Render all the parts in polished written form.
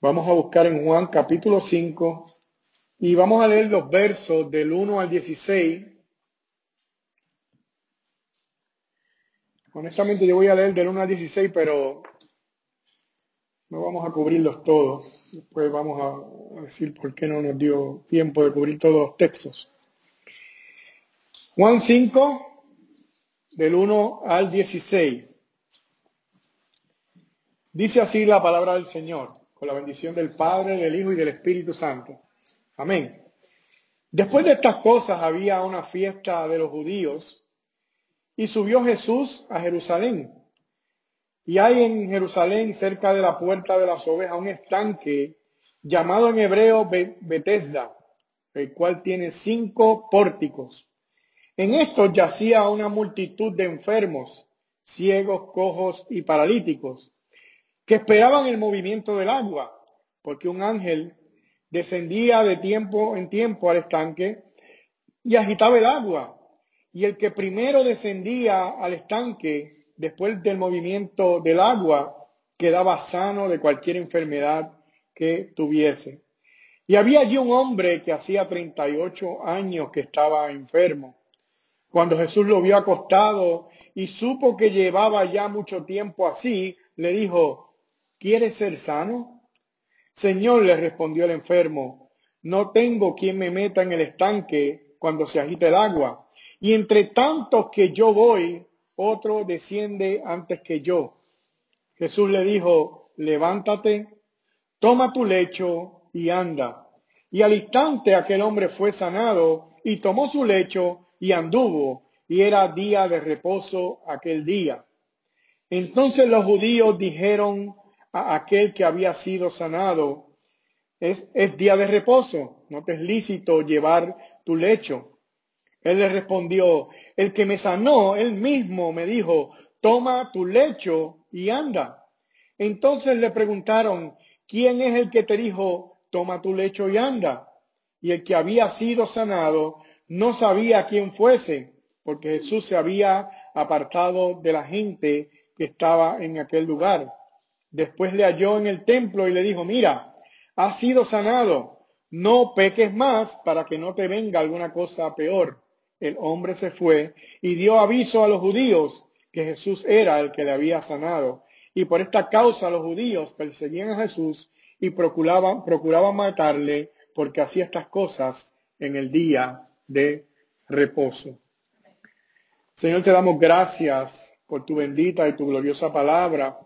Vamos a buscar en Juan capítulo 5 y vamos a leer los versos del 1 al 16. Honestamente yo voy a leer del 1 al 16, pero no vamos a cubrirlos todos. Después vamos a decir por qué no nos dio tiempo de cubrir todos los textos. Juan 5, del 1 al 16. Dice así la palabra del Señor, con la bendición del Padre, del Hijo y del Espíritu Santo. Amén. Después de estas cosas había una fiesta de los judíos y subió Jesús a Jerusalén. Y hay en Jerusalén, cerca de la puerta de las ovejas, un estanque llamado en hebreo Betesda, el cual tiene 5 pórticos. En estos yacía una multitud de enfermos, ciegos, cojos y paralíticos, que esperaban el movimiento del agua, porque un ángel descendía de tiempo en tiempo al estanque y agitaba el agua. Y el que primero descendía al estanque, después del movimiento del agua, quedaba sano de cualquier enfermedad que tuviese. Y había allí un hombre que hacía 38 años que estaba enfermo. Cuando Jesús lo vio acostado y supo que llevaba ya mucho tiempo así, le dijo: ¿Quieres ser sano? Señor, le respondió el enfermo, no tengo quien me meta en el estanque cuando se agita el agua. Y entre tantos que yo voy, otro desciende antes que yo. Jesús le dijo: levántate, toma tu lecho y anda. Y al instante aquel hombre fue sanado y tomó su lecho y anduvo. Y era día de reposo aquel día. Entonces los judíos dijeron a aquel que había sido sanado: es día de reposo, no te es lícito llevar tu lecho. Él le respondió: el que me sanó, él mismo me dijo, toma tu lecho y anda. Entonces le preguntaron: ¿quién es el que te dijo, toma tu lecho y anda? Y el que había sido sanado no sabía quién fuese, porque Jesús se había apartado de la gente que estaba en aquel lugar. Después le halló en el templo y le dijo: mira, has sido sanado, no peques más para que no te venga alguna cosa peor. El hombre se fue y dio aviso a los judíos que Jesús era el que le había sanado. Y por esta causa los judíos perseguían a Jesús y procuraban matarle, porque hacía estas cosas en el día de reposo. Señor, te damos gracias por tu bendita y tu gloriosa palabra.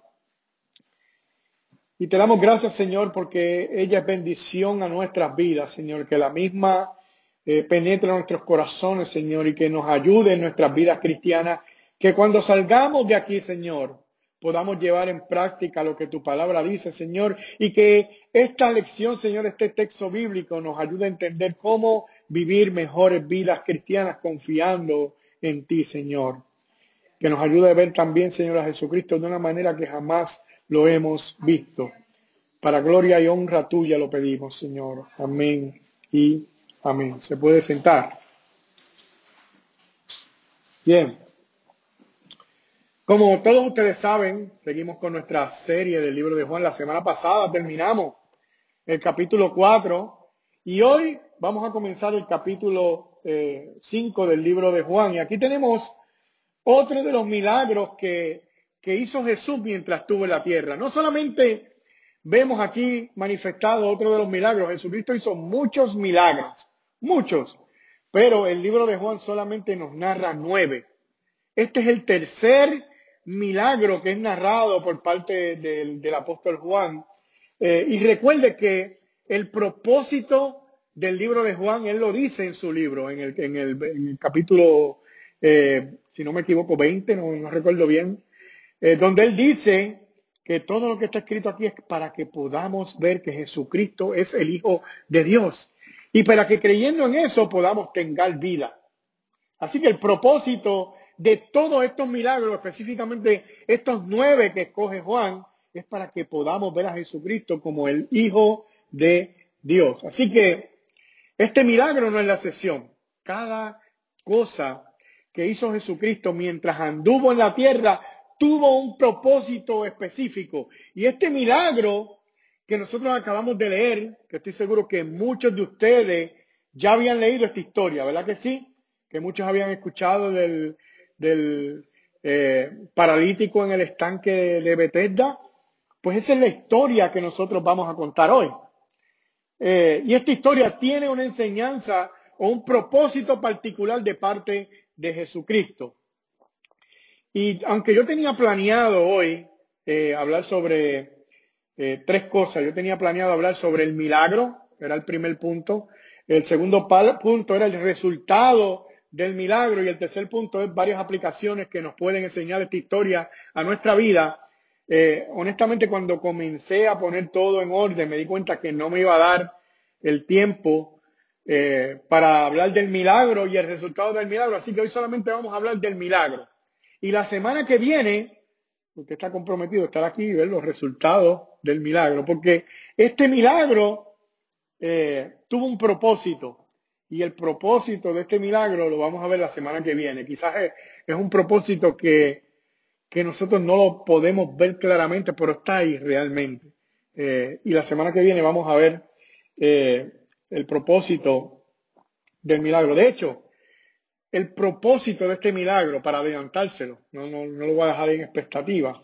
Y te damos gracias, Señor, porque ella es bendición a nuestras vidas, Señor, que la misma penetre en nuestros corazones, Señor, y que nos ayude en nuestras vidas cristianas, que cuando salgamos de aquí, Señor, podamos llevar en práctica lo que tu palabra dice, Señor, y que esta lección, Señor, este texto bíblico nos ayude a entender cómo vivir mejores vidas cristianas confiando en ti, Señor. Que nos ayude a ver también, Señor, a Jesucristo de una manera que jamás lo hemos visto. Para gloria y honra tuya lo pedimos, Señor. Amén y amén. Se puede sentar. Bien. Como todos ustedes saben, seguimos con nuestra serie del libro de Juan. La semana pasada terminamos el capítulo 4 y hoy vamos a comenzar el capítulo 5 del libro de Juan. Y aquí tenemos otro de los milagros que hizo Jesús mientras estuvo en la tierra. No solamente vemos aquí manifestado otro de los milagros, Jesucristo hizo muchos milagros, muchos, pero el libro de Juan solamente nos narra 9. Este es el tercer milagro que es narrado por parte del apóstol Juan. Y recuerde que el propósito del libro de Juan, él lo dice en su libro, en el capítulo, si no me equivoco, 20, no recuerdo bien, donde él dice que todo lo que está escrito aquí es para que podamos ver que Jesucristo es el Hijo de Dios y para que creyendo en eso podamos tener vida. Así que el propósito de todos estos milagros, específicamente estos 9 que escoge Juan, es para que podamos ver a Jesucristo como el Hijo de Dios. Así que este milagro no es la excepción. Cada cosa que hizo Jesucristo mientras anduvo en la tierra tuvo un propósito específico. Y este milagro que nosotros acabamos de leer, que estoy seguro que muchos de ustedes ya habían leído esta historia, ¿verdad que sí? Que muchos habían escuchado del paralítico en el estanque de Bethesda. Pues esa es la historia que nosotros vamos a contar hoy. Y esta historia tiene una enseñanza o un propósito particular de parte de Jesucristo. Y aunque yo tenía planeado hoy hablar sobre tres cosas, yo tenía planeado hablar sobre el milagro, que era el primer punto. El segundo punto era el resultado del milagro y el tercer punto es varias aplicaciones que nos pueden enseñar esta historia a nuestra vida. Honestamente, cuando comencé a poner todo en orden, me di cuenta que no me iba a dar el tiempo para hablar del milagro y el resultado del milagro. Así que hoy solamente vamos a hablar del milagro. Y la semana que viene, usted está comprometido a estar aquí y ver los resultados del milagro, porque este milagro tuvo un propósito. Y el propósito de este milagro lo vamos a ver la semana que viene. Quizás es un propósito que nosotros no lo podemos ver claramente, pero está ahí realmente. Y la semana que viene vamos a ver el propósito del milagro. De hecho, el propósito de este milagro, para adelantárselo, no lo voy a dejar en expectativa,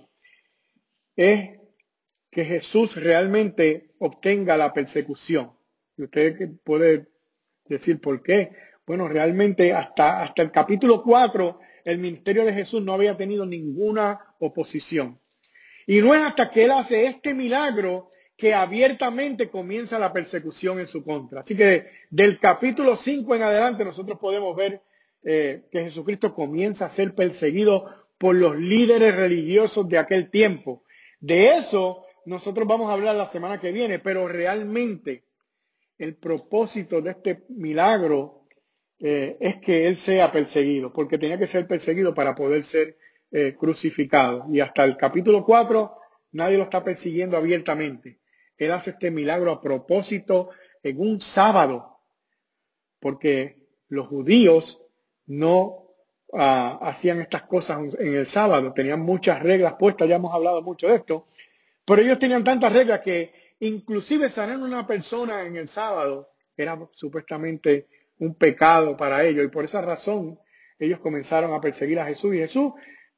es que Jesús realmente obtenga la persecución. Y usted puede decir por qué. Bueno, realmente hasta el capítulo 4, el ministerio de Jesús no había tenido ninguna oposición. Y no es hasta que él hace este milagro que abiertamente comienza la persecución en su contra. Así que del capítulo 5 en adelante nosotros podemos ver que Jesucristo comienza a ser perseguido por los líderes religiosos de aquel tiempo. De eso nosotros vamos a hablar la semana que viene, pero realmente el propósito de este milagro es que él sea perseguido, porque tenía que ser perseguido para poder ser crucificado. Y hasta el capítulo 4 nadie lo está persiguiendo abiertamente. Él hace este milagro a propósito en un sábado, porque los judíos no hacían estas cosas en el sábado, tenían muchas reglas puestas, ya hemos hablado mucho de esto, pero ellos tenían tantas reglas que inclusive sanar a una persona en el sábado era supuestamente un pecado para ellos y por esa razón ellos comenzaron a perseguir a Jesús y Jesús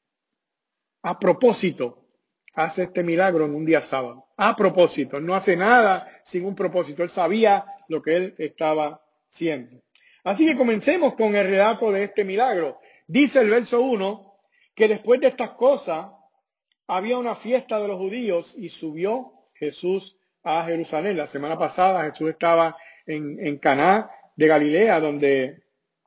a propósito hace este milagro en un día sábado. A propósito, no hace nada sin un propósito. Él sabía lo que él estaba haciendo. Así que comencemos con el relato de este milagro. Dice el verso 1 que después de estas cosas había una fiesta de los judíos y subió Jesús a Jerusalén. La semana pasada Jesús estaba en Caná de Galilea, donde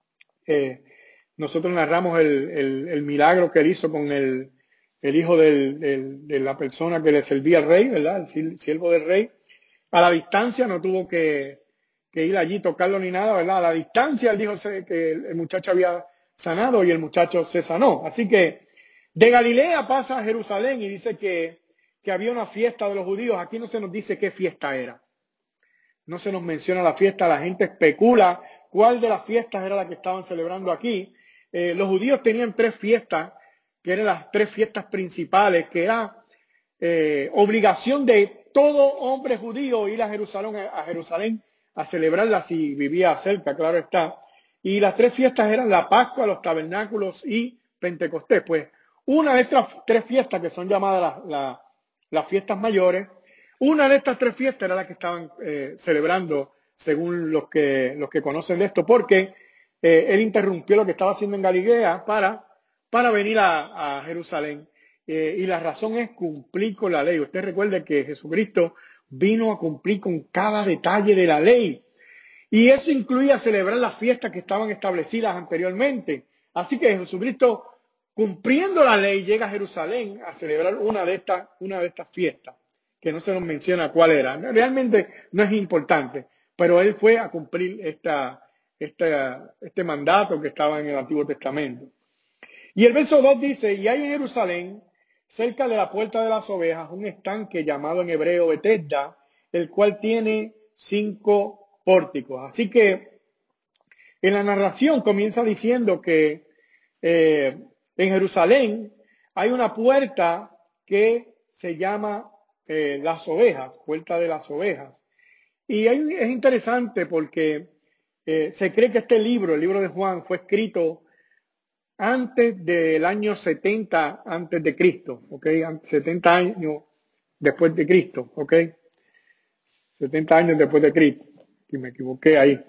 nosotros narramos el milagro que él hizo con el hijo de la persona que le servía al rey, ¿verdad? El siervo del rey. A la distancia, no tuvo que ir allí, tocarlo ni nada, ¿verdad? A la distancia él dijo que el muchacho había sanado y el muchacho se sanó. Así que de Galilea pasa a Jerusalén y dice que había una fiesta de los judíos. Aquí no se nos dice qué fiesta era. No se nos menciona la fiesta, la gente especula cuál de las fiestas era la que estaban celebrando aquí. Los judíos tenían tres fiestas, que eran las tres fiestas principales, que era obligación de todo hombre judío ir a Jerusalén a celebrarlas si vivía cerca, claro está. Y las tres fiestas eran la Pascua, los tabernáculos y Pentecostés. Pues una de estas tres fiestas que son llamadas las fiestas mayores, una de estas tres fiestas era la que estaban celebrando según los que conocen de esto, porque él interrumpió lo que estaba haciendo en Galilea para venir a Jerusalén. Y la razón es cumplir con la ley. Usted recuerde que Jesucristo vino a cumplir con cada detalle de la ley. Y eso incluía celebrar las fiestas que estaban establecidas anteriormente. Así que Jesucristo, cumpliendo la ley, llega a Jerusalén a celebrar una de estas fiestas, que no se nos menciona cuál era. Realmente no es importante, pero él fue a cumplir este mandato que estaba en el Antiguo Testamento. Y el verso 2 dice, y hay en Jerusalén, cerca de la puerta de las ovejas, un estanque llamado en hebreo Betesda, el cual tiene 5 pórticos. Así que en la narración comienza diciendo que en Jerusalén hay una puerta que se llama las ovejas, puerta de las ovejas. Y es interesante porque se cree que este libro, el libro de Juan, fue escrito antes del año 70 antes de Cristo, ¿ok? 70 años después de Cristo, ¿ok? 70 años después de Cristo, y me equivoqué ahí.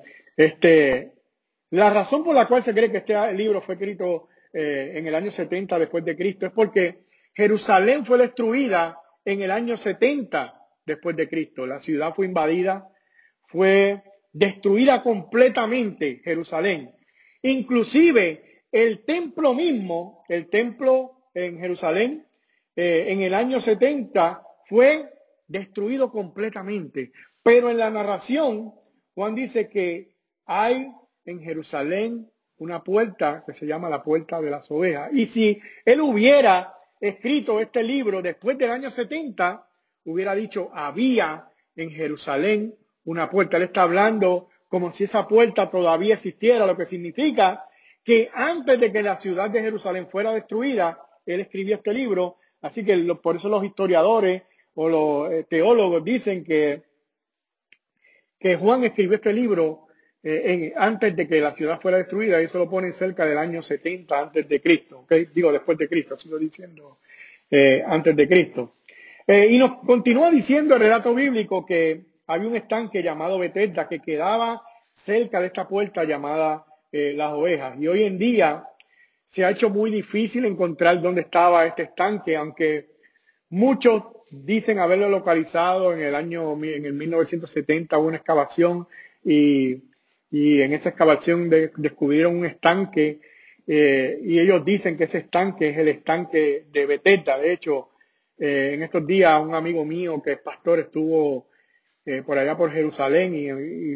La razón por la cual se cree que este libro fue escrito en el año 70 después de Cristo es porque Jerusalén fue destruida en el año 70 después de Cristo. La ciudad fue invadida, fue destruida completamente Jerusalén. Inclusive el templo mismo, el templo en Jerusalén, en el año 70 fue destruido completamente. Pero en la narración, Juan dice que hay en Jerusalén una puerta que se llama la puerta de las ovejas. Y si él hubiera escrito este libro después del año 70, hubiera dicho, había en Jerusalén una puerta. Él está hablando como si esa puerta todavía existiera, lo que significa que antes de que la ciudad de Jerusalén fuera destruida, él escribió este libro. Así que por eso los historiadores o los teólogos dicen que Juan escribió este libro antes de que la ciudad fuera destruida, y eso lo ponen cerca del año 70 antes de Cristo, ¿okay? Digo, después de Cristo, sigo diciendo antes de Cristo. Y nos continúa diciendo el relato bíblico que había un estanque llamado Betesda que quedaba cerca de esta puerta llamada Las Ovejas. Y hoy en día se ha hecho muy difícil encontrar dónde estaba este estanque, aunque muchos dicen haberlo localizado en el 1970, hubo una excavación y, y en esa excavación descubrieron un estanque y ellos dicen que ese estanque es el estanque de Betesda. De hecho, en estos días un amigo mío que es pastor estuvo por allá por Jerusalén y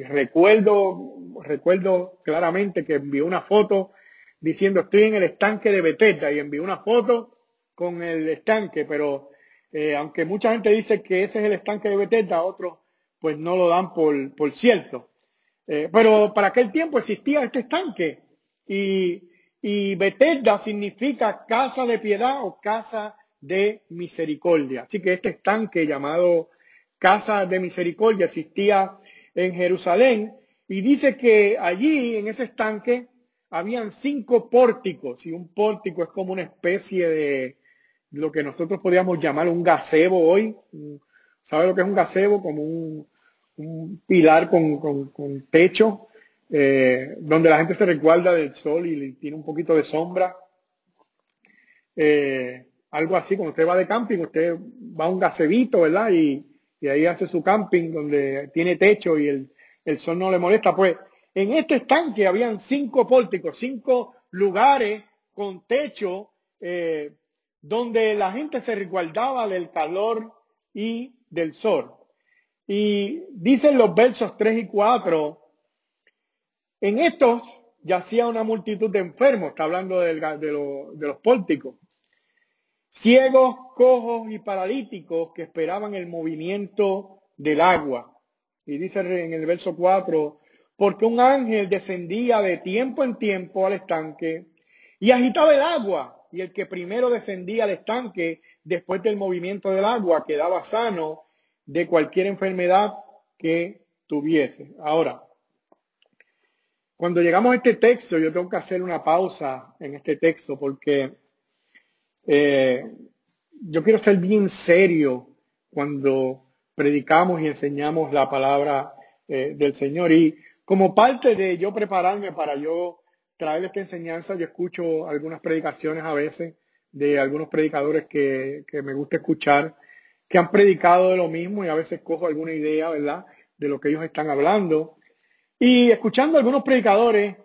recuerdo claramente que envió una foto diciendo estoy en el estanque de Betesda y envió una foto con el estanque, pero aunque mucha gente dice que ese es el estanque de Betesda, otros pues no lo dan por cierto. Pero para aquel tiempo existía este estanque y Betesda significa casa de piedad o casa de misericordia. Así que este estanque llamado casa de misericordia existía en Jerusalén y dice que allí en ese estanque habían 5 pórticos y un pórtico es como una especie de lo que nosotros podríamos llamar un gazebo hoy. ¿Sabe lo que es un gazebo? Como un pilar con techo, donde la gente se resguarda del sol y tiene un poquito de sombra. Algo así, cuando usted va de camping, usted va a un gazebito, ¿verdad? Y ahí hace su camping donde tiene techo y el sol no le molesta. Pues en este estanque habían 5 pórticos, 5 lugares con techo donde la gente se resguardaba del calor y del sol. Y dicen los versos 3 y 4, en estos yacía una multitud de enfermos, está hablando de los pórticos, ciegos, cojos y paralíticos que esperaban el movimiento del agua. Y dice en el verso 4, porque un ángel descendía de tiempo en tiempo al estanque y agitaba el agua, y el que primero descendía al estanque después del movimiento del agua quedaba sano de cualquier enfermedad que tuviese. Ahora, cuando llegamos a este texto, yo tengo que hacer una pausa en este texto porque eh, yo quiero ser bien serio cuando predicamos y enseñamos la palabra del Señor. Y como parte de yo prepararme para yo traer esta enseñanza, yo escucho algunas predicaciones a veces de algunos predicadores que me gusta escuchar, que han predicado de lo mismo y a veces cojo alguna idea, ¿verdad?, de lo que ellos están hablando. Y escuchando a algunos predicadores,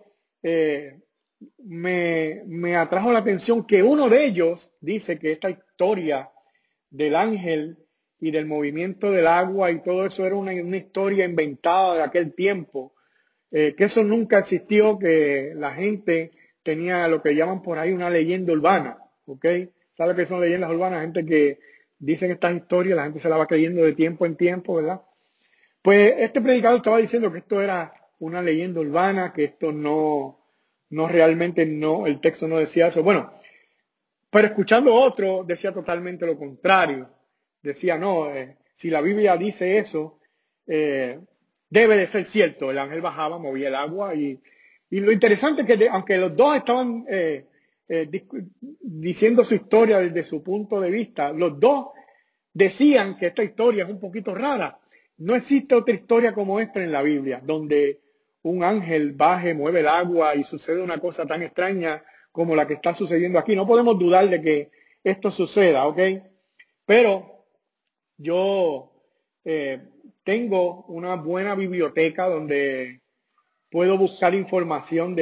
me atrajo la atención que uno de ellos dice que esta historia del ángel y del movimiento del agua y todo eso era una historia inventada de aquel tiempo, que eso nunca existió, que la gente tenía lo que llaman por ahí una leyenda urbana, ¿ok? ¿Sabe qué son leyendas urbanas? Gente que dicen estas historias, la gente se la va creyendo de tiempo en tiempo, ¿verdad? Pues este predicador estaba diciendo que esto era una leyenda urbana, que esto no realmente no, el texto no decía eso. Bueno, pero escuchando otro decía totalmente lo contrario, decía, no, si la Biblia dice eso, eh, debe de ser cierto. El ángel bajaba, movía el agua y lo interesante es que aunque los dos estaban diciendo su historia desde su punto de vista, los dos decían que esta historia es un poquito rara. No existe otra historia como esta en la Biblia, donde un ángel baje, mueve el agua y sucede una cosa tan extraña como la que está sucediendo aquí. No podemos dudar de que esto suceda, ¿ok? Pero yo eh, tengo una buena biblioteca donde puedo buscar información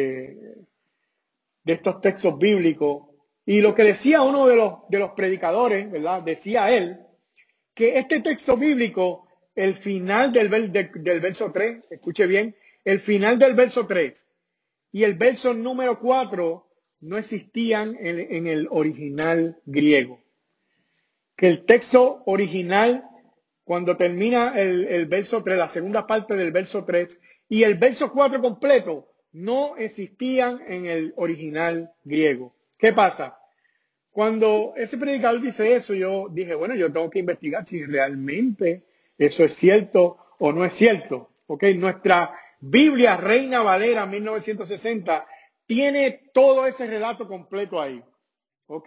de estos textos bíblicos. Y lo que decía uno de los predicadores, ¿verdad? Decía él que este texto bíblico, el final del verso 3, escuche bien, el final del verso 3 y el verso número 4 no existían en el original griego. Que el texto original, cuando termina el verso 3, la segunda parte del verso 3 y el verso 4 completo, no existían en el original griego. ¿Qué pasa? Cuando ese predicador dice eso, yo dije, bueno, yo tengo que investigar si realmente eso es cierto o no es cierto. ¿Ok? Nuestra Biblia Reina Valera 1960 tiene todo ese relato completo ahí. ¿Ok?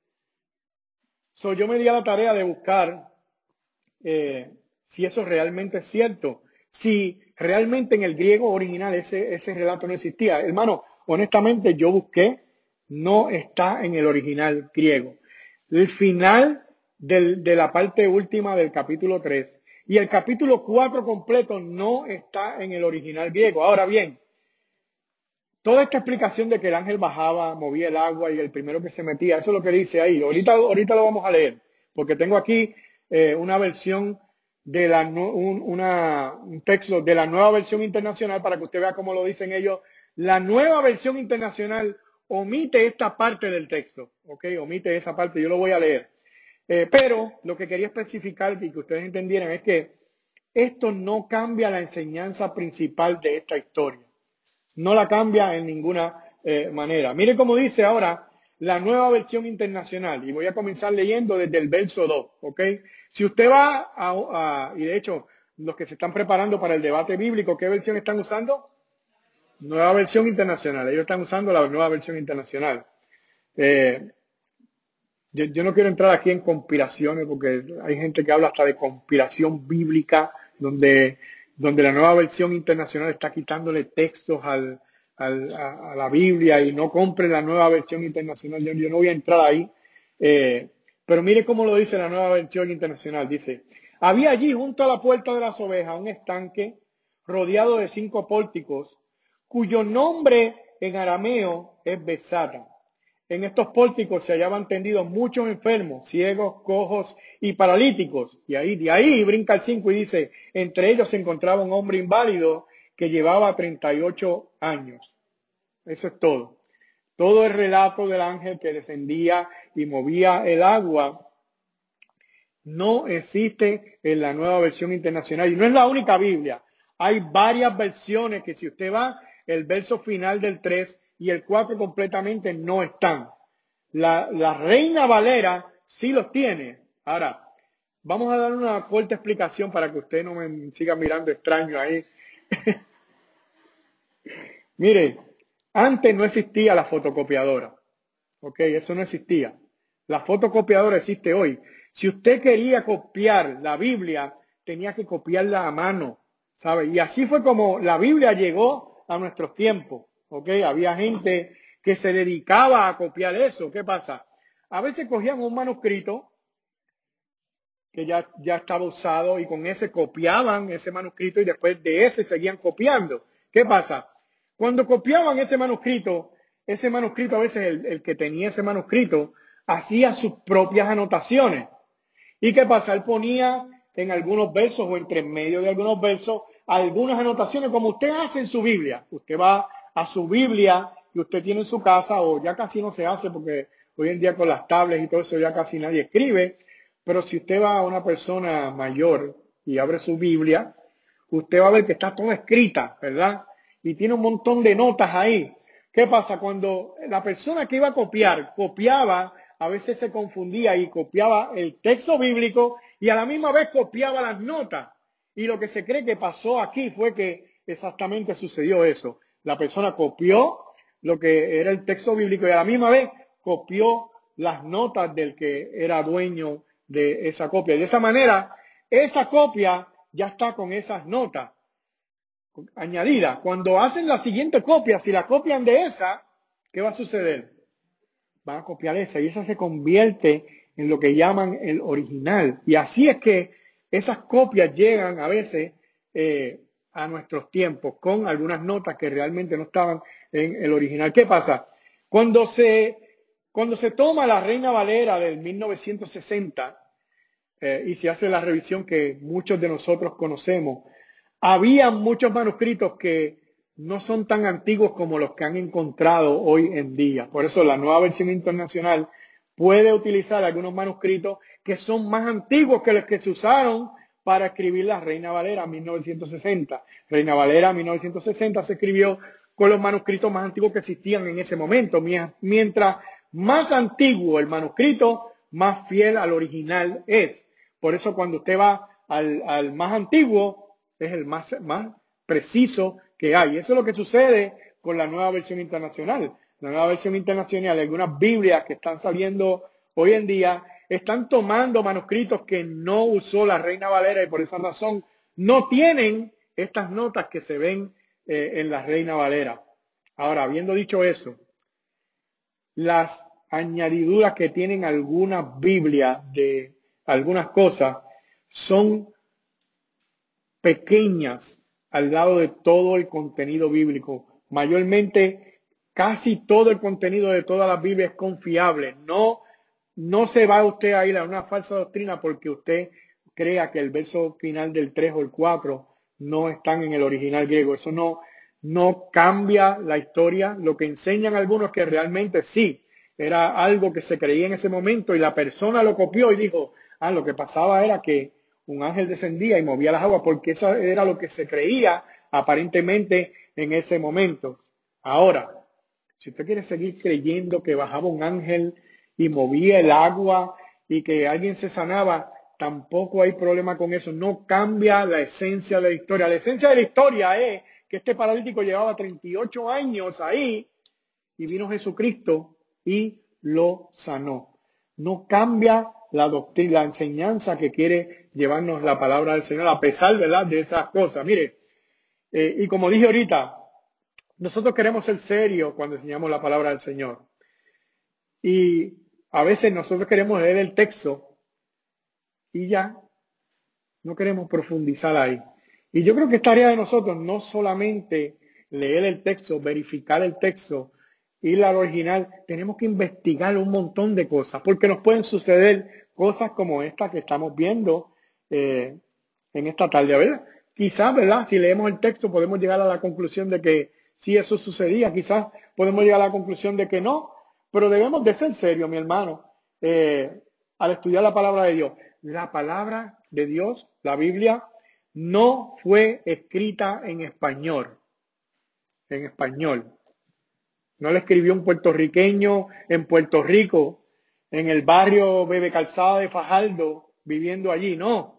So, yo me di a la tarea de buscar si eso realmente es cierto. Si realmente en el griego original ese relato no existía. Hermano, honestamente yo busqué, no está en el original griego. El final de la parte última del capítulo 3 y el capítulo 4 completo no está en el original griego. Ahora bien, toda esta explicación de que el ángel bajaba, movía el agua y el primero que se metía, eso es lo que dice ahí. Ahorita lo vamos a leer, porque tengo aquí una versión de un texto de la nueva versión internacional para que usted vea cómo lo dicen ellos. La nueva versión internacional omite esta parte del texto, ¿ok? Omite esa parte, yo lo voy a leer. Pero lo que quería especificar y que ustedes entendieran es que esto no cambia la enseñanza principal de esta historia. No la cambia en ninguna manera. Mire cómo dice ahora la nueva versión internacional. Y voy a comenzar leyendo desde el verso 2. ¿Ok? Si usted va y de hecho, los que se están preparando para el debate bíblico, ¿qué versión están usando? Nueva versión internacional. Ellos están usando la nueva versión internacional. Eh, yo no quiero entrar aquí en conspiraciones porque hay gente que habla hasta de conspiración bíblica, donde la nueva versión internacional está quitándole textos a la Biblia y no compre la nueva versión internacional. Yo no voy a entrar ahí. Pero mire cómo lo dice la nueva versión internacional. Dice, había allí junto a la puerta de las ovejas un estanque rodeado de 5 pórticos, cuyo nombre en arameo es Besata. En estos pórticos se hallaban tendidos muchos enfermos, ciegos, cojos y paralíticos. Y de ahí brinca el 5 y dice, entre ellos se encontraba un hombre inválido que llevaba 38 años. Eso es todo. Todo el relato del ángel que descendía y movía el agua no existe en la nueva versión internacional. Y no es la única Biblia. Hay varias versiones que si usted va, el verso final del 3 y el 4 completamente no están. La Reina Valera sí los tiene. Ahora, vamos a dar una corta explicación para que usted no me siga mirando extraño ahí. Mire, antes no existía la fotocopiadora. Ok, eso no existía. La fotocopiadora existe hoy. Si usted quería copiar la Biblia, tenía que copiarla a mano, ¿sabe? Y así fue como la Biblia llegó a nuestros tiempos, ¿ok? Había gente que se dedicaba a copiar eso. ¿Qué pasa? A veces cogían un manuscrito que ya estaba usado y con ese copiaban ese manuscrito y después de ese seguían copiando. ¿Qué pasa? Cuando copiaban ese manuscrito a veces el que tenía ese manuscrito hacía sus propias anotaciones. ¿Y qué pasa? Él ponía en algunos versos o entre medio de algunos versos algunas anotaciones como usted hace en su Biblia. Usted va a su Biblia que usted tiene en su casa o ya casi no se hace porque hoy en día con las tablets y todo eso ya casi nadie escribe. Pero si usted va a una persona mayor y abre su Biblia, usted va a ver que está toda escrita, ¿verdad? Y tiene un montón de notas ahí. ¿Qué pasa? Cuando la persona que iba a copiar, copiaba a veces se confundía y copiaba el texto bíblico y a la misma vez copiaba las notas. Y lo que se cree que pasó aquí fue que exactamente sucedió eso. La persona copió lo que era el texto bíblico y a la misma vez copió las notas del que era dueño de esa copia. Y de esa manera, esa copia ya está con esas notas añadidas. Cuando hacen la siguiente copia, si la copian de esa, ¿qué va a suceder? Van a copiar esa y esa se convierte en lo que llaman el original. Y así es que esas copias llegan a veces a nuestros tiempos con algunas notas que realmente no estaban en el original. ¿Qué pasa? Cuando se toma la Reina Valera del 1960 y se hace la revisión que muchos de nosotros conocemos, había muchos manuscritos que no son tan antiguos como los que han encontrado hoy en día. Por eso la nueva versión internacional puede utilizar algunos manuscritos que son más antiguos que los que se usaron para escribir la Reina Valera 1960. Reina Valera 1960 se escribió con los manuscritos más antiguos que existían en ese momento. Mientras más antiguo el manuscrito, más fiel al original es. Por eso cuando usted va al más antiguo, es el más preciso que hay. Eso es lo que sucede con la nueva versión internacional. La nueva versión internacional, algunas Biblias que están saliendo hoy en día, están tomando manuscritos que no usó la Reina Valera y por esa razón no tienen estas notas que se ven en la Reina Valera. Ahora, habiendo dicho eso, las añadiduras que tienen algunas Biblias de algunas cosas son pequeñas al lado de todo el contenido bíblico. Mayormente, casi todo el contenido de todas las Biblias es confiable. No se va usted a ir a una falsa doctrina porque usted crea que el verso final del 3 o el 4 no están en el original griego. Eso no cambia la historia. Lo que enseñan algunos que realmente sí, era algo que se creía en ese momento y la persona lo copió y dijo, lo que pasaba era que un ángel descendía y movía las aguas porque eso era lo que se creía aparentemente en ese momento. Ahora, si usted quiere seguir creyendo que bajaba un ángel y movía el agua y que alguien se sanaba, tampoco hay problema con eso. No cambia la esencia de la historia. La esencia de la historia es que este paralítico llevaba 38 años ahí y vino Jesucristo y lo sanó. No cambia la doctrina, la enseñanza que quiere llevarnos la palabra del Señor, a pesar, ¿verdad?, de esas cosas. Mire, y como dije ahorita, nosotros queremos ser serios cuando enseñamos la palabra del Señor. Y a veces nosotros queremos leer el texto y ya no queremos profundizar ahí. Y yo creo que es tarea de nosotros no solamente leer el texto, verificar el texto, ir al original, tenemos que investigar un montón de cosas, porque nos pueden suceder cosas como esta que estamos viendo en esta tarde, ¿verdad? Quizás, ¿verdad? Si leemos el texto podemos llegar a la conclusión de que sí, eso sucedía, quizás podemos llegar a la conclusión de que no, pero debemos de ser serios, mi hermano, al estudiar la palabra de Dios. La palabra de Dios, la Biblia, no fue escrita en español. En español. No la escribió un puertorriqueño en Puerto Rico, en el barrio Bebe Calzada de Fajardo, viviendo allí. No.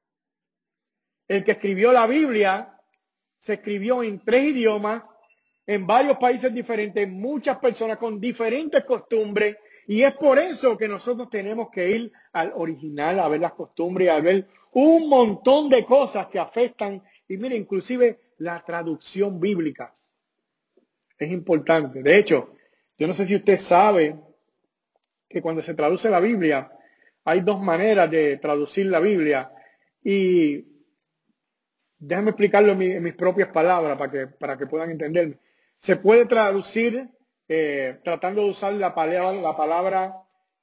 El que escribió la Biblia se escribió en 3 idiomas, en varios países diferentes, muchas personas con diferentes costumbres, y es por eso que nosotros tenemos que ir al original, a ver las costumbres, a ver un montón de cosas que afectan, y mire, inclusive la traducción bíblica es importante. De hecho, yo no sé si usted sabe que cuando se traduce la Biblia, hay 2 maneras de traducir la Biblia, y déjame explicarlo en mis propias palabras para que puedan entenderme. Se puede traducir tratando de usar la palabra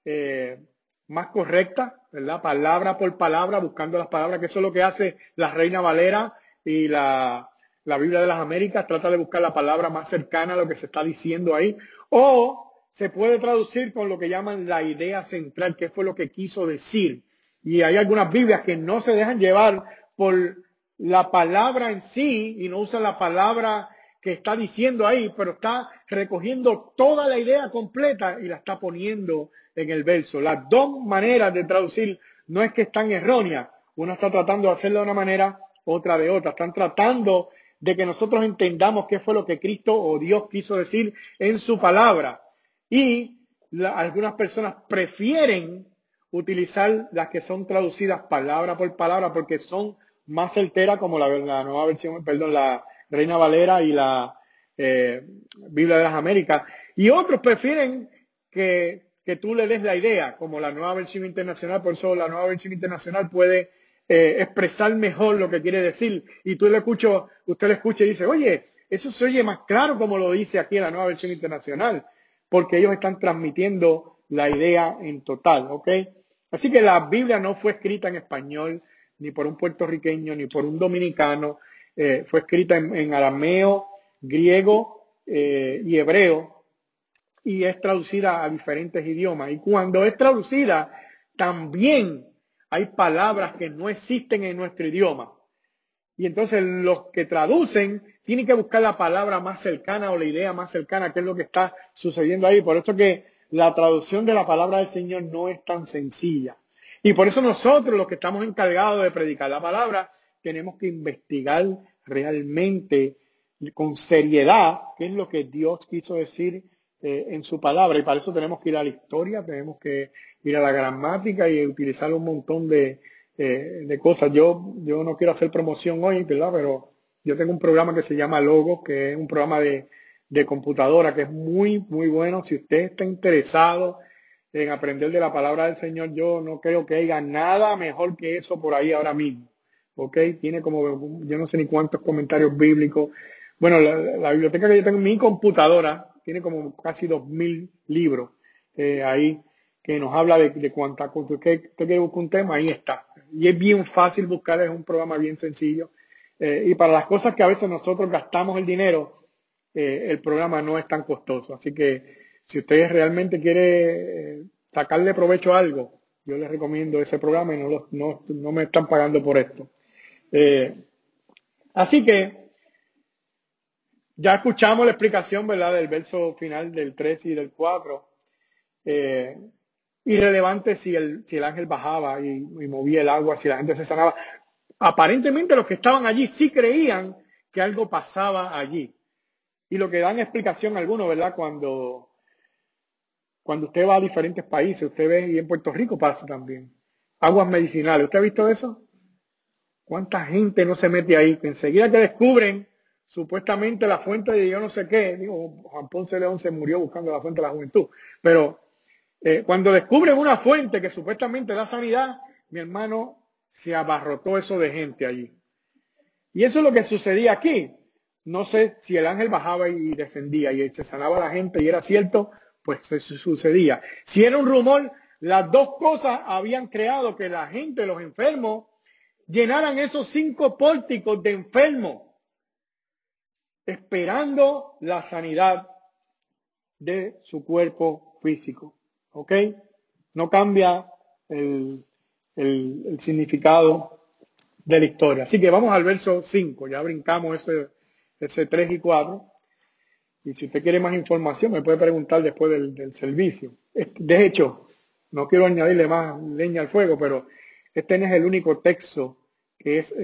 más correcta, ¿verdad? Palabra por palabra, buscando las palabras, que eso es lo que hace la Reina Valera y la Biblia de las Américas, trata de buscar la palabra más cercana a lo que se está diciendo ahí. O se puede traducir con lo que llaman la idea central, que fue lo que quiso decir. Y hay algunas Biblias que no se dejan llevar por la palabra en sí y no usan la palabra que está diciendo ahí, pero está recogiendo toda la idea completa y la está poniendo en el verso. Las dos maneras de traducir no es que están erróneas. Una está tratando de hacerlo de una manera, otra de otra. Están tratando de que nosotros entendamos qué fue lo que Cristo o Dios quiso decir en su palabra. Y algunas personas prefieren utilizar las que son traducidas palabra por palabra porque son más certeras, como la nueva versión, perdón, la Reina Valera y la Biblia de las Américas. Y otros prefieren que tú le des la idea, como la nueva versión internacional. Por eso la nueva versión internacional puede expresar mejor lo que quiere decir. Y usted le escucha y dice, oye, eso se oye más claro como lo dice aquí en la nueva versión internacional, porque ellos están transmitiendo la idea en total, ¿ok? Así que la Biblia no fue escrita en español, ni por un puertorriqueño, ni por un dominicano. Fue escrita en arameo, griego y hebreo, y es traducida a diferentes idiomas. Y cuando es traducida, también hay palabras que no existen en nuestro idioma. Y entonces los que traducen tienen que buscar la palabra más cercana o la idea más cercana, que es lo que está sucediendo ahí. Por eso que la traducción de la palabra del Señor no es tan sencilla. Y por eso nosotros, los que estamos encargados de predicar la palabra, tenemos que investigar realmente con seriedad qué es lo que Dios quiso decir en su palabra. Y para eso tenemos que ir a la historia, tenemos que ir a la gramática y utilizar un montón de cosas. Yo no quiero hacer promoción hoy, ¿verdad? Pero yo tengo un programa que se llama Logos, que es un programa de computadora que es muy, muy bueno. Si usted está interesado en aprender de la palabra del Señor, yo no creo que haya nada mejor que eso por ahí ahora mismo. ¿Ok? Tiene como, yo no sé ni cuántos comentarios bíblicos. Bueno, la biblioteca que yo tengo en mi computadora tiene como casi 2000 libros ahí que nos habla de cuánta cosa. Usted quiere buscar un tema, ahí está. Y es bien fácil buscar, es un programa bien sencillo. Y para las cosas que a veces nosotros gastamos el dinero, el programa no es tan costoso. Así que si usted realmente quiere sacarle provecho a algo, yo les recomiendo ese programa y no me están pagando por esto. Así que ya escuchamos la explicación, ¿verdad?, del verso final del 3 y del 4. Irrelevante si el ángel bajaba y movía el agua, si la gente se sanaba. Aparentemente los que estaban allí sí creían que algo pasaba allí. Y lo que dan explicación a algunos, ¿verdad? Cuando usted va a diferentes países, usted ve, y en Puerto Rico pasa también, aguas medicinales. ¿Usted ha visto eso? ¿Cuánta gente no se mete ahí? Que enseguida que descubren supuestamente la fuente de yo no sé qué, digo, Juan Ponce León se murió buscando la fuente de la juventud, pero cuando descubren una fuente que supuestamente da sanidad, mi hermano, se abarrotó eso de gente allí. Y eso es lo que sucedía aquí. No sé si el ángel bajaba y descendía y se sanaba la gente y era cierto, pues eso sucedía. Si era un rumor, las dos cosas habían creado que la gente, los enfermos, llenaran esos 5 pórticos de enfermos, esperando la sanidad de su cuerpo físico. ¿Ok? No cambia el significado de la historia. Así que vamos al verso 5. Ya brincamos ese 3 y 4. Y si usted quiere más información, me puede preguntar después del servicio. De hecho, no quiero añadirle más leña al fuego, pero este no es el único texto que es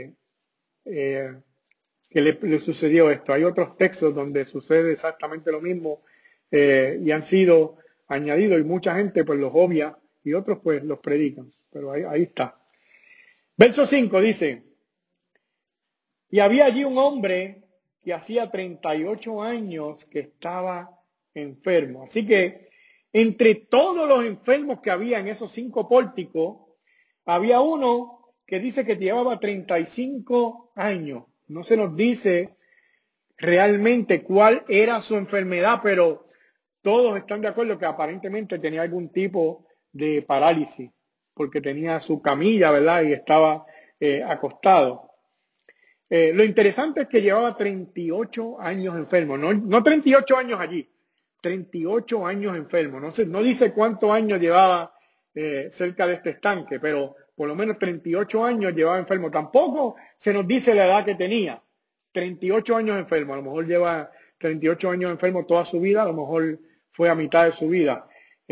que le sucedió esto. Hay otros textos donde sucede exactamente lo mismo y han sido añadidos y mucha gente pues los obvia y otros pues los predican. Pero ahí está. Verso 5 dice, y había allí un hombre que hacía 38 años que estaba enfermo. Así que entre todos los enfermos que había en esos 5 pórticos, había uno que dice que llevaba 35 años. No se nos dice realmente cuál era su enfermedad, pero todos están de acuerdo que aparentemente tenía algún tipo de parálisis, porque tenía su camilla, ¿verdad? Y estaba acostado. Lo interesante es que llevaba 38 años enfermo, no 38 años allí, 38 años enfermo. No dice cuántos años llevaba cerca de este estanque, pero por lo menos 38 años llevaba enfermo. Tampoco se nos dice la edad que tenía, 38 años enfermo. A lo mejor lleva 38 años enfermo toda su vida, a lo mejor fue a mitad de su vida.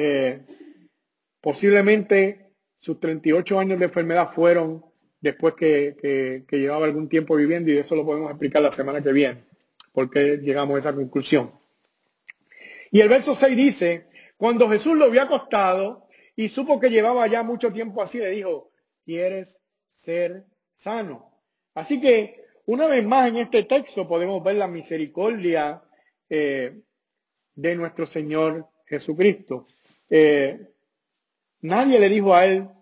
Posiblemente sus 38 años de enfermedad fueron después que llevaba algún tiempo viviendo, y eso lo podemos explicar la semana que viene, porque llegamos a esa conclusión. Y el verso 6 dice, cuando Jesús lo vio acostado y supo que llevaba ya mucho tiempo así, le dijo, ¿quieres ser sano? Así que una vez más en este texto podemos ver la misericordia de nuestro Señor Jesucristo. Nadie le dijo a él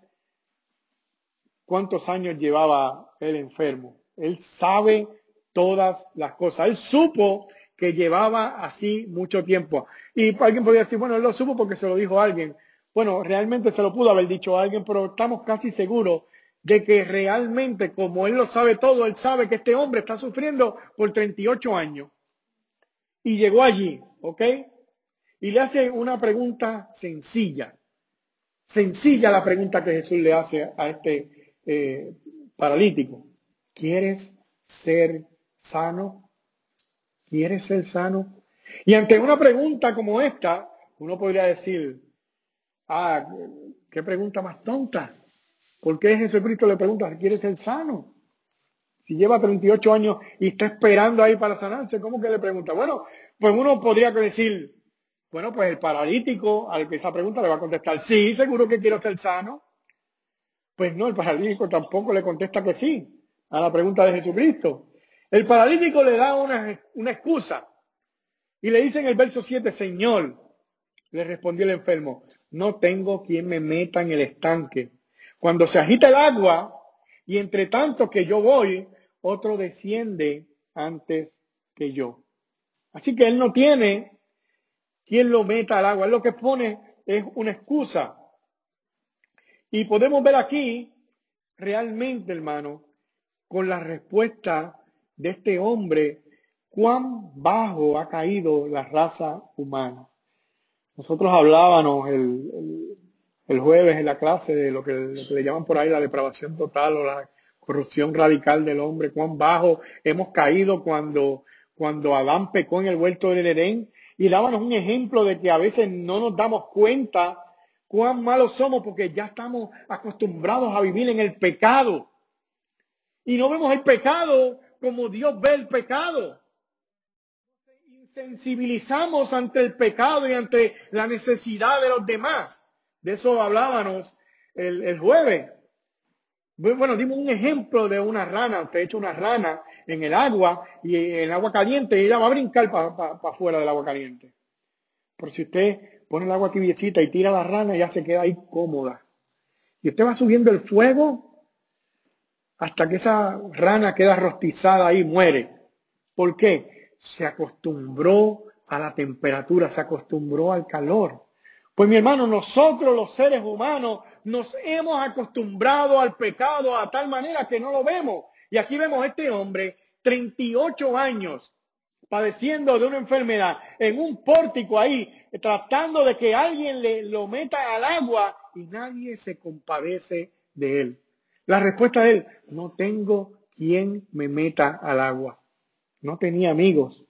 cuántos años llevaba él enfermo. Él sabe todas las cosas. Él supo que llevaba así mucho tiempo. Y alguien podría decir, bueno, él lo supo porque se lo dijo a alguien. Bueno, realmente se lo pudo haber dicho a alguien, pero estamos casi seguros de que realmente, como él lo sabe todo, él sabe que este hombre está sufriendo por 38 años. Y llegó allí, ¿ok? Y le hace una pregunta sencilla. Sencilla la pregunta que Jesús le hace a este paralítico. ¿Quieres ser sano? ¿Quieres ser sano? Y ante una pregunta como esta, uno podría decir, qué pregunta más tonta. ¿Por qué Jesucristo le pregunta, ¿quieres ser sano? Si lleva 38 años y está esperando ahí para sanarse, ¿cómo que le pregunta? Bueno, pues uno podría decir, bueno, pues el paralítico al que esa pregunta le va a contestar, sí, seguro que quiero ser sano. Pues no, el paralítico tampoco le contesta que sí a la pregunta de Jesucristo. El paralítico le da una excusa y le dice en el verso 7, Señor, le respondió el enfermo, no tengo quien me meta en el estanque. Cuando se agita el agua y entre tanto que yo voy, otro desciende antes que yo. Así que él no tiene quien lo meta al agua. Él lo que pone es una excusa. Y podemos ver aquí realmente, hermano, con la respuesta de este hombre, cuán bajo ha caído la raza humana. Nosotros hablábamos el jueves en la clase de lo que le llaman por ahí la depravación total o la corrupción radical del hombre, cuán bajo hemos caído cuando Adán pecó en el huerto del Edén, y dábamos un ejemplo de que a veces no nos damos cuenta cuán malos somos porque ya estamos acostumbrados a vivir en el pecado y no vemos el pecado como Dios ve el pecado. Insensibilizamos ante el pecado y ante la necesidad de los demás. De eso hablábamos el jueves. Bueno, dimos un ejemplo de una rana. Usted echa una rana en el agua y en el agua caliente y ella va a brincar para afuera del agua caliente. Pero si usted pone el agua tibiecita y tira la rana, ya se queda ahí cómoda. Y usted va subiendo el fuego hasta que esa rana queda rostizada ahí y muere. ¿Por qué? Se acostumbró a la temperatura, se acostumbró al calor. Pues mi hermano, nosotros los seres humanos nos hemos acostumbrado al pecado a tal manera que no lo vemos. Y aquí vemos a este hombre, 38 años, padeciendo de una enfermedad, en un pórtico ahí, tratando de que alguien lo meta al agua y nadie se compadece de él. La respuesta de él, no tengo quien me meta al agua. No tenía amigos,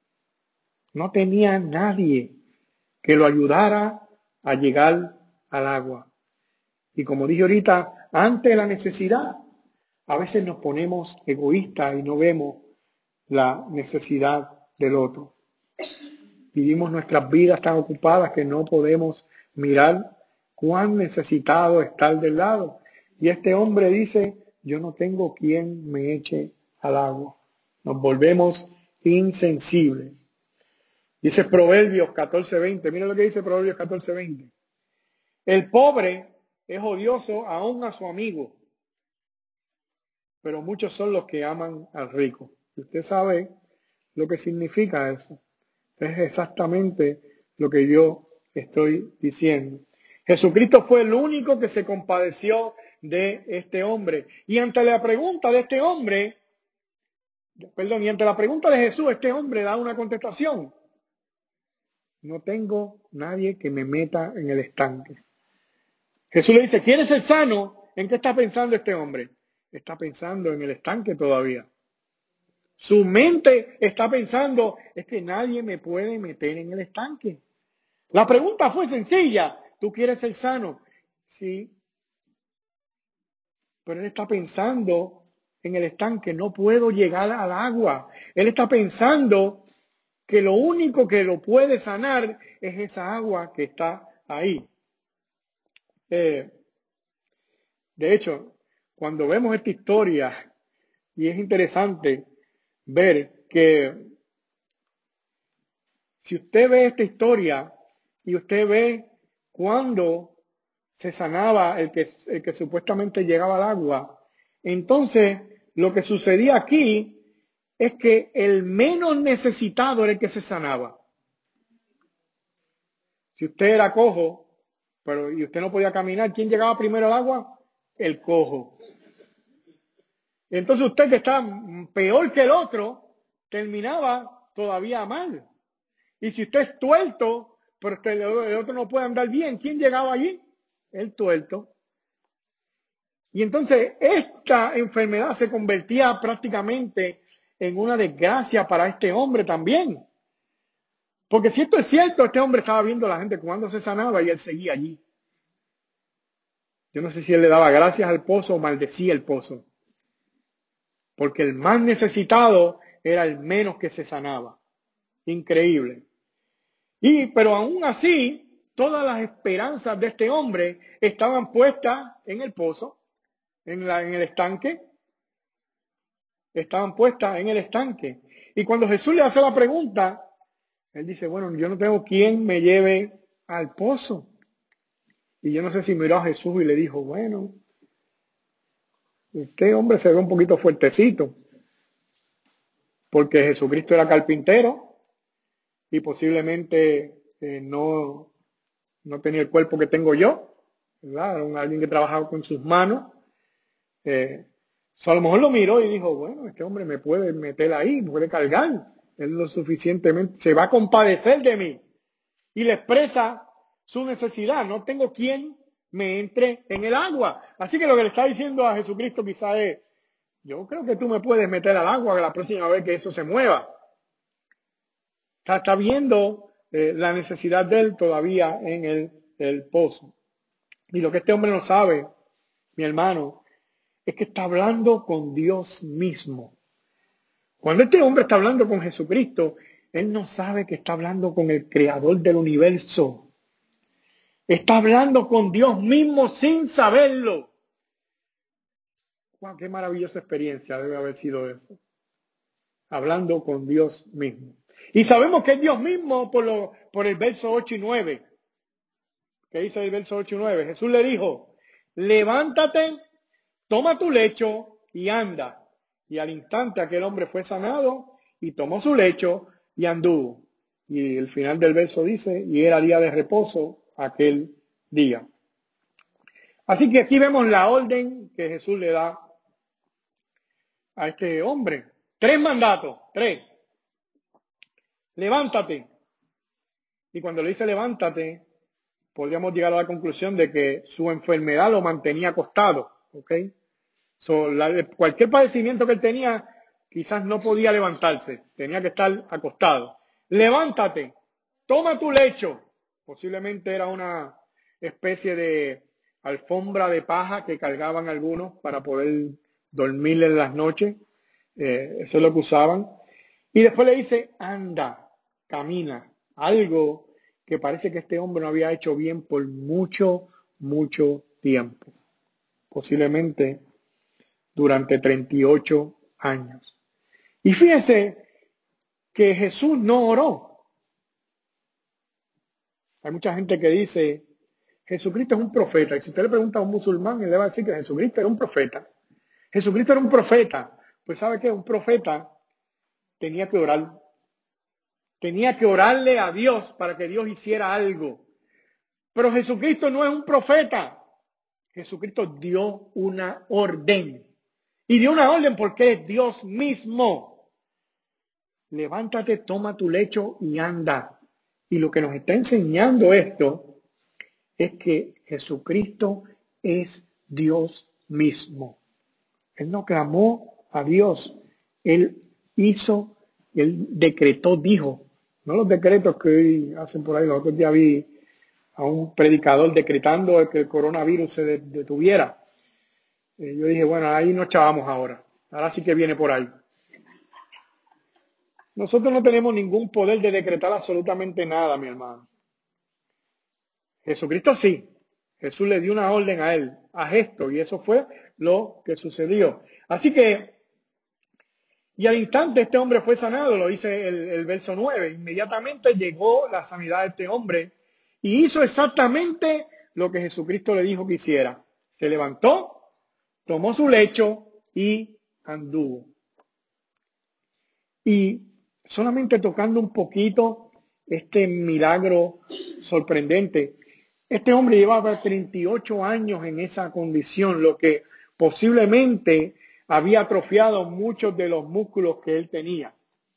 no tenía nadie que lo ayudara a llegar al agua. Y como dije ahorita, ante la necesidad, a veces nos ponemos egoístas y no vemos la necesidad del otro. Vivimos nuestras vidas tan ocupadas que no podemos mirar cuán necesitado está el del lado. Y este hombre dice, yo no tengo quien me eche al agua. Nos volvemos insensibles. Dice Proverbios 14:20. Mira lo que dice Proverbios 14:20. El pobre es odioso aún a su amigo, pero muchos son los que aman al rico. Y usted sabe lo que significa eso. Es exactamente lo que yo estoy diciendo. Jesucristo fue el único que se compadeció de este hombre. Y ante la pregunta de este hombre, y ante la pregunta de Jesús, este hombre da una contestación. No tengo nadie que me meta en el estanque. Jesús le dice, ¿quieres ser sano? ¿En qué está pensando este hombre? Está pensando en el estanque todavía. Su mente está pensando, es que nadie me puede meter en el estanque. La pregunta fue sencilla. ¿Tú quieres ser sano? Sí, pero él está pensando en el estanque. No puedo llegar al agua. Él está pensando que lo único que lo puede sanar es esa agua que está ahí. Eh, de hecho, cuando vemos esta historia, y es interesante ver que si usted ve esta historia y usted ve cuando se sanaba el que supuestamente llegaba al agua, entonces lo que sucedía aquí es que el menos necesitado era el que se sanaba. Si usted era cojo, y usted no podía caminar, ¿quién llegaba primero al agua? El cojo. Entonces usted, que está peor que el otro, terminaba todavía mal. Y si usted es tuerto, pero el otro no puede andar bien, ¿quién llegaba allí? El tuerto. Y entonces esta enfermedad se convertía prácticamente en una desgracia para este hombre también. Porque si esto es cierto, este hombre estaba viendo a la gente cuando se sanaba y él seguía allí. Yo no sé si él le daba gracias al pozo o maldecía el pozo. Porque el más necesitado era el menos que se sanaba. Increíble. Pero aún así, todas las esperanzas de este hombre estaban puestas en el pozo, en el estanque. Estaban puestas en el estanque. Y cuando Jesús le hace la pregunta, él dice, bueno, yo no tengo quien me lleve al pozo. Y yo no sé si miró a Jesús y le dijo, bueno, este hombre se ve un poquito fuertecito, porque Jesucristo era carpintero y posiblemente no tenía el cuerpo que tengo yo, ¿verdad? Era alguien que trabajaba con sus manos. A lo mejor lo miró y dijo, bueno, este hombre me puede meter ahí, me puede cargar. Él lo suficientemente, se va a compadecer de mí. Y le expresa su necesidad. No tengo quien me entre en el agua. Así que lo que le está diciendo a Jesucristo quizá es, yo creo que tú me puedes meter al agua la próxima vez que eso se mueva. Está viendo la necesidad de él todavía en el pozo. Y lo que este hombre no sabe, mi hermano, es que está hablando con Dios mismo. Cuando este hombre está hablando con Jesucristo, él no sabe que está hablando con el creador del universo. Está hablando con Dios mismo sin saberlo. ¡Wow! ¡Qué maravillosa experiencia debe haber sido eso! Hablando con Dios mismo. Y sabemos que es Dios mismo por el verso 8 y 9. ¿Qué dice el verso 8 y 9? Jesús le dijo, levántate, toma tu lecho y anda. Y al instante aquel hombre fue sanado y tomó su lecho y anduvo. Y el final del verso dice, y era día de reposo aquel día. Así que aquí vemos la orden que Jesús le da a este hombre. 3 mandatos, 3. Levántate. Y cuando le dice levántate, podríamos llegar a la conclusión de que su enfermedad lo mantenía acostado. ¿Ok? Cualquier padecimiento que él tenía, quizás no podía levantarse, tenía que estar acostado. Levántate, toma tu lecho. Posiblemente era una especie de alfombra de paja que cargaban algunos para poder dormir en las noches. Eso es lo que usaban. Y después le dice, anda, camina. Algo que parece que este hombre no había hecho bien por mucho, mucho tiempo. Posiblemente durante 38 años. Y fíjese que Jesús no oró. Hay mucha gente que dice, Jesucristo es un profeta. Y si usted le pregunta a un musulmán, él le va a decir que Jesucristo era un profeta. Jesucristo era un profeta. Pues ¿sabe qué? Un profeta tenía que orar. Tenía que orarle a Dios para que Dios hiciera algo. Pero Jesucristo no es un profeta. Jesucristo dio una orden. Y dio una orden porque es Dios mismo. Levántate, toma tu lecho y anda. Y lo que nos está enseñando esto es que Jesucristo es Dios mismo. Él no clamó a Dios. Él hizo, él decretó, dijo, no los decretos que hoy hacen por ahí. Los otros días vi a un predicador decretando que el coronavirus se detuviera. Yo dije, bueno, ahí nos chavamos ahora. Ahora sí que viene por ahí. Nosotros no tenemos ningún poder de decretar absolutamente nada, mi hermano. Jesucristo sí. Jesús le dio una orden a él, haz esto, y eso fue lo que sucedió. Así que, y al instante este hombre fue sanado, lo dice el verso 9. Inmediatamente llegó la sanidad de este hombre y hizo exactamente lo que Jesucristo le dijo que hiciera. Se levantó, tomó su lecho y anduvo. Y solamente tocando un poquito este milagro sorprendente, este hombre llevaba 38 años en esa condición, lo que posiblemente había atrofiado muchos de los músculos que él tenía.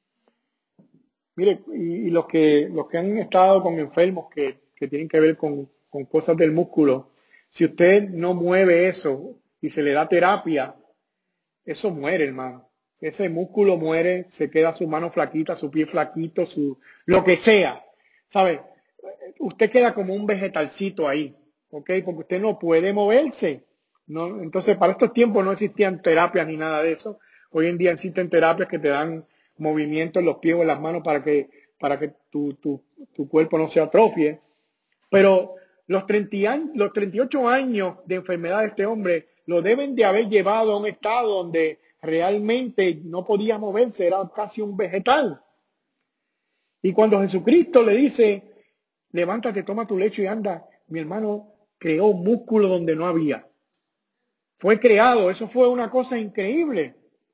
Mire, y los que han estado con enfermos que tienen que ver con cosas del músculo, si usted no mueve eso y se le da terapia, eso muere, hermano. Ese músculo muere, se queda su mano flaquita, su pie flaquito, lo que sea. ¿Sabe? Usted queda como un vegetalcito ahí, ¿ok? Porque usted no puede moverse. ¿No? Entonces, para estos tiempos no existían terapias ni nada de eso. Hoy en día existen terapias que te dan movimiento en los pies o en las manos para que tu cuerpo no se atrofie. Pero los 38 años de enfermedad de este hombre lo deben de haber llevado a un estado donde realmente no podía moverse, era casi un vegetal. Y cuando Jesucristo le dice, levántate, toma tu lecho y anda, mi hermano creó músculo donde no había. Fue creado, eso fue una cosa increíble.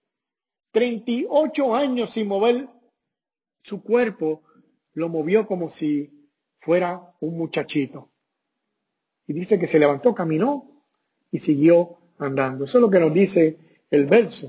38 años sin mover su cuerpo, lo movió como si fuera un muchachito. Y dice que se levantó, caminó y siguió andando. Eso es lo que nos dice el verso.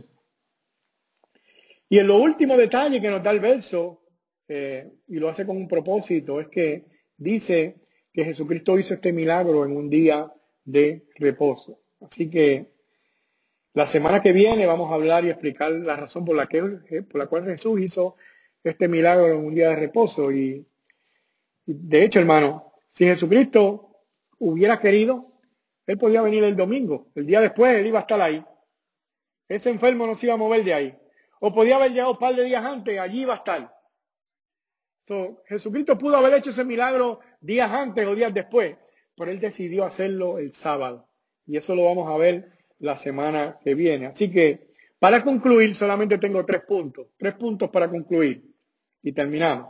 Y en lo último detalle que nos da el verso, y lo hace con un propósito, es que dice que Jesucristo hizo este milagro en un día de reposo. Así que la semana que viene vamos a hablar y explicar la razón por la cual Jesús hizo este milagro en un día de reposo. Y de hecho, hermano, si Jesucristo hubiera querido, él podía venir el domingo. El día después él iba a estar ahí. Ese enfermo no se iba a mover de ahí. O podía haber llegado un par de días antes, allí iba a estar. Jesucristo pudo haber hecho ese milagro días antes o días después, pero él decidió hacerlo el sábado. Y eso lo vamos a ver la semana que viene. Así que, para concluir, solamente tengo 3 puntos. 3 puntos para concluir. Y terminamos.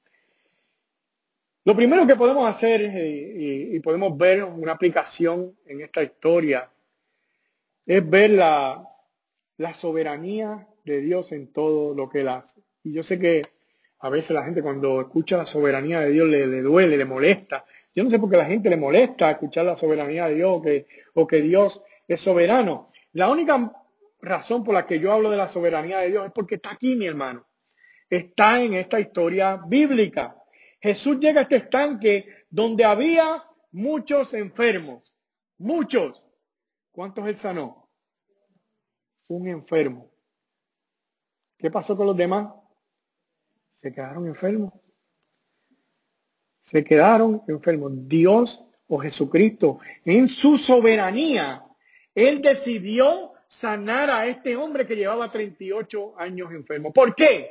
Lo primero que podemos hacer, y podemos ver una aplicación en esta historia, es ver la soberanía de Dios en todo lo que Él hace. Y yo sé que a veces la gente cuando escucha la soberanía de Dios le duele, le molesta. Yo no sé por qué a la gente le molesta escuchar la soberanía de Dios o que Dios es soberano. La única razón por la que yo hablo de la soberanía de Dios es porque está aquí, mi hermano. Está en esta historia bíblica. Jesús llega a este estanque donde había muchos enfermos. Muchos. ¿Cuántos él sanó? Un enfermo. ¿Qué pasó con los demás? Se quedaron enfermos. Se quedaron enfermos. Dios o Jesucristo, en su soberanía, Él decidió sanar a este hombre que llevaba 38 años enfermo. ¿Por qué?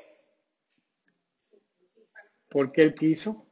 Porque Él quiso.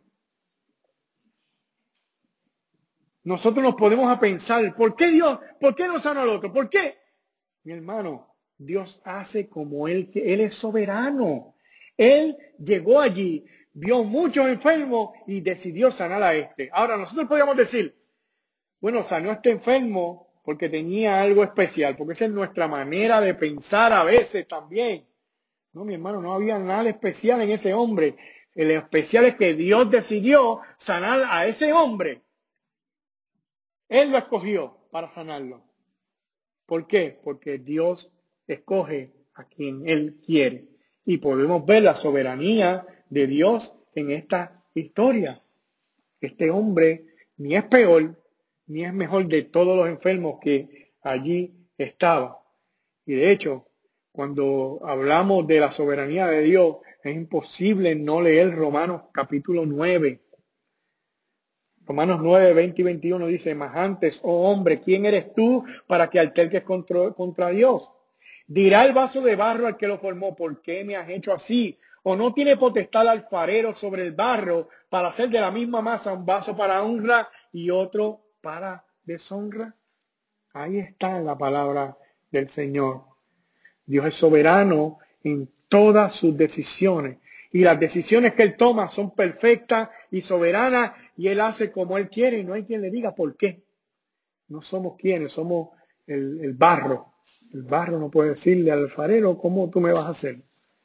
Nosotros nos podemos a pensar, ¿por qué Dios? ¿Por qué no sanó al otro? ¿Por qué? Mi hermano, Dios hace como Él es soberano. Él llegó allí, vio muchos enfermos y decidió sanar a este. Ahora, nosotros podríamos decir, bueno, sanó a este enfermo porque tenía algo especial, porque esa es nuestra manera de pensar a veces también. No, mi hermano, no había nada especial en ese hombre. El especial es que Dios decidió sanar a ese hombre. Él lo escogió para sanarlo. ¿Por qué? Porque Dios escoge a quien Él quiere. Y podemos ver la soberanía de Dios en esta historia. Este hombre ni es peor, ni es mejor de todos los enfermos que allí estaban. Y de hecho, Cuando hablamos de la soberanía de Dios, es imposible no leer Romanos capítulo 9. Romanos 9, 20 y 21 dice: mas antes, oh hombre, ¿quién eres tú para que alterques contra Dios? Dirá el vaso de barro al que lo formó: ¿por qué me has hecho así? ¿O no tiene potestad el alfarero sobre el barro para hacer de la misma masa un vaso para honra y otro para deshonra? Ahí está la palabra del Señor. Dios es soberano en todas sus decisiones. Y las decisiones que Él toma son perfectas y soberanas, y Él hace como Él quiere, y no hay quien le diga por qué. No somos quienes, somos el barro. El barro no puede decirle al alfarero cómo tú me vas a hacer.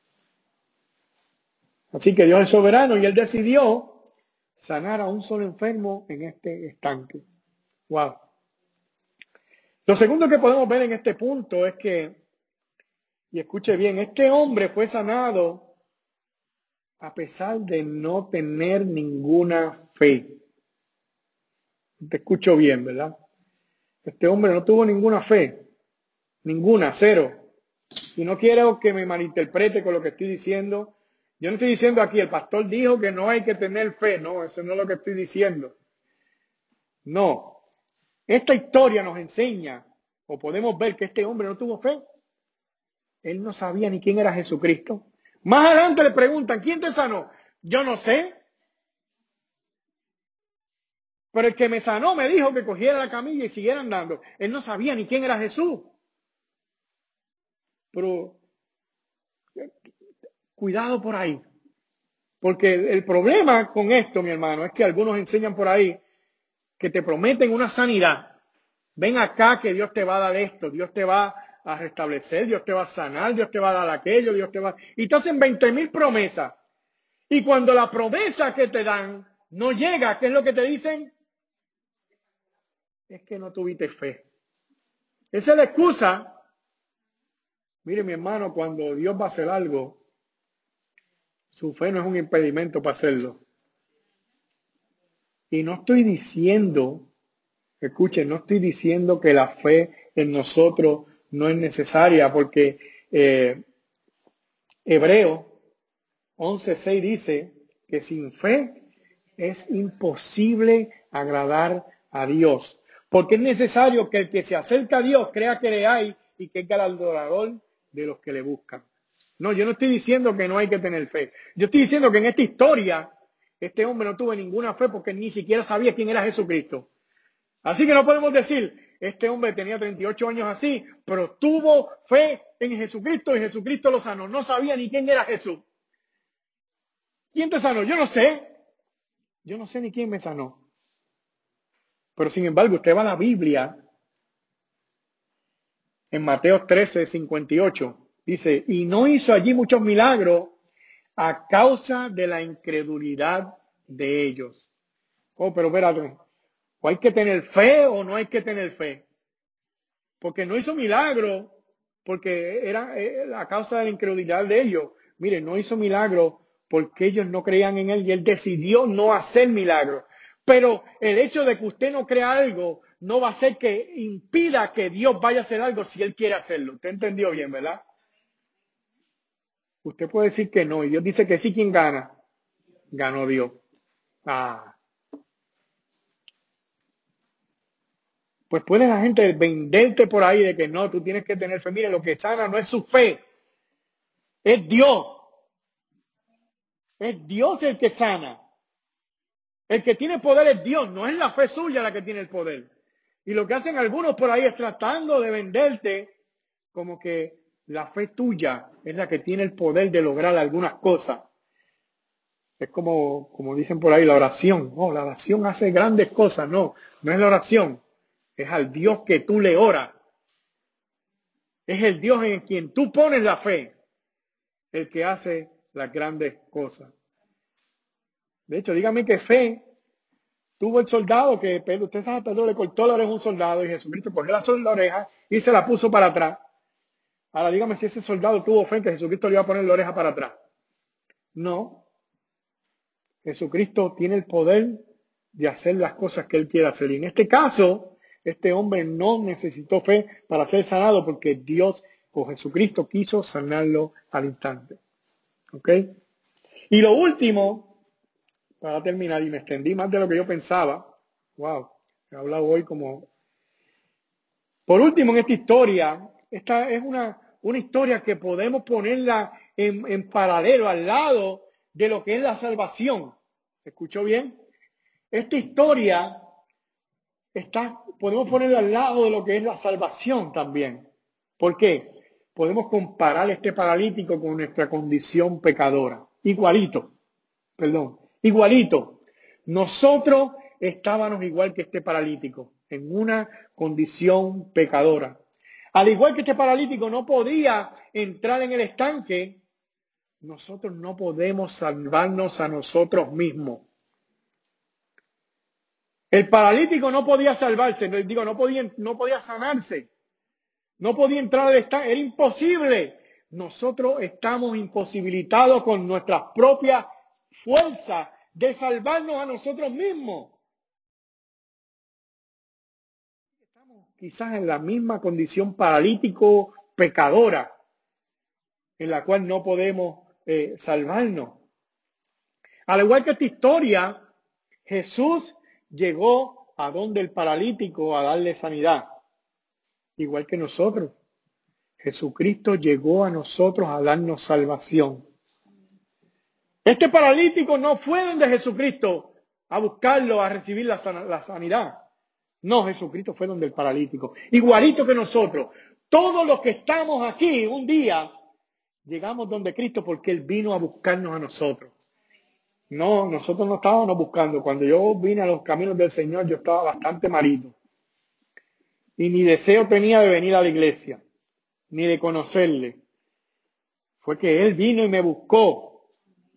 Así que Dios es soberano y Él decidió sanar a un solo enfermo en este estanque. Wow. Lo segundo que podemos ver en este punto es que, y escuche bien, este hombre fue sanado a pesar de no tener ninguna fe. Te escucho bien, ¿verdad? Este hombre no tuvo ninguna fe. Ninguna, cero. Y no quiero que me malinterprete con lo que estoy diciendo. Yo no estoy diciendo aquí, el pastor dijo que no hay que tener fe. No, eso no es lo que estoy diciendo. No. Esta historia nos enseña, o podemos ver que este hombre no tuvo fe. Él no sabía ni quién era Jesucristo. Más adelante le preguntan: ¿quién te sanó? Yo no sé. Pero el que me sanó me dijo que cogiera la camilla y siguiera andando. Él no sabía ni quién era Jesús. Pero cuidado por ahí. Porque el problema con esto, mi hermano, es que algunos enseñan por ahí que te prometen una sanidad. Ven acá que Dios te va a dar esto, Dios te va a restablecer, Dios te va a sanar, Dios te va a dar aquello, Dios te va... Y te hacen 20,000 promesas. Y cuando la promesa que te dan no llega, ¿qué es lo que te dicen? Es que no tuviste fe. Esa es la excusa. Mire, mi hermano, cuando Dios va a hacer algo, su fe no es un impedimento para hacerlo. Y no estoy diciendo, escuchen, no estoy diciendo que la fe en nosotros no es necesaria, porque Hebreo 11:6 dice que sin fe es imposible agradar a Dios. Porque es necesario que el que se acerca a Dios crea que le hay y que es galardonador de los que le buscan. No, yo no estoy diciendo que no hay que tener fe. Yo estoy diciendo que en esta historia este hombre no tuvo ninguna fe porque ni siquiera sabía quién era Jesucristo. Así que no podemos decir: este hombre tenía 38 años así, pero tuvo fe en Jesucristo y Jesucristo lo sanó. No sabía ni quién era Jesús. ¿Quién te sanó? Yo no sé. Yo no sé ni quién me sanó. Pero sin embargo, usted va a la Biblia en Mateo 13:58. Dice: y no hizo allí muchos milagros a causa de la incredulidad de ellos. Oh, pero espérate. ¿O hay que tener fe o no hay que tener fe? Porque no hizo milagro, porque era a causa de la incredulidad de ellos. Mire, no hizo milagro porque ellos no creían en él y él decidió no hacer milagro. Pero el hecho de que usted no crea algo no va a hacer que impida que Dios vaya a hacer algo si él quiere hacerlo. ¿Usted entendió bien, verdad? Usted puede decir que no y Dios dice que sí. ¿Quién gana? Ganó Dios. Ah, pues puede la gente venderte por ahí de que no, tú tienes que tener fe. Mire, lo que sana no es su fe, es Dios. Es Dios el que sana. El que tiene poder es Dios, no es la fe suya la que tiene el poder. Y lo que hacen algunos por ahí es tratando de venderte como que la fe tuya es la que tiene el poder de lograr algunas cosas. Es como dicen por ahí, la oración. No, la oración hace grandes cosas. No, no es la oración. Es al Dios que tú le oras. Es el Dios en quien tú pones la fe, el que hace las grandes cosas. De hecho, dígame qué fe tuvo el soldado que Pedro, usted sabe, Pedro le cortó la oreja a un soldado y Jesucristo cogió la oreja y se la puso para atrás. Ahora dígame si ese soldado tuvo fe en que Jesucristo le iba a poner la oreja para atrás. No. Jesucristo tiene el poder de hacer las cosas que él quiere hacer. Y en este caso, este hombre no necesitó fe para ser sanado porque Dios pues Jesucristo quiso sanarlo al instante. ¿Ok? Y lo último, para terminar, y me extendí más de lo que yo pensaba. Wow, he hablado hoy como... Por último, en esta historia, esta es una historia que podemos ponerla en paralelo, al lado de lo que es la salvación. ¿Se escuchó bien? Esta historia podemos ponerla al lado de lo que es la salvación también. ¿Por qué? Podemos comparar este paralítico con nuestra condición pecadora. Igualito. Nosotros estábamos igual que este paralítico, en una condición pecadora. Al igual que este paralítico no podía entrar en el estanque, nosotros no podemos salvarnos a nosotros mismos. El paralítico no podía salvarse, no podía sanarse, no podía entrar al estanque, era imposible. Nosotros estamos imposibilitados con nuestras propias fuerzas de salvarnos a nosotros mismos. Estamos quizás en la misma condición paralítico pecadora, en la cual no podemos salvarnos. Al igual que esta historia, Jesús llegó a donde el paralítico a darle sanidad. Igual que nosotros. Jesucristo llegó a nosotros a darnos salvación. Este paralítico no fue donde Jesucristo a buscarlo, a recibir la sanidad. No, Jesucristo fue donde el paralítico. Igualito que nosotros. Todos los que estamos aquí un día llegamos donde Cristo porque Él vino a buscarnos a nosotros. No, nosotros no estábamos buscando. Cuando yo vine a los caminos del Señor, yo estaba bastante malito. Y ni deseo tenía de venir a la iglesia, ni de conocerle. Fue que Él vino y me buscó,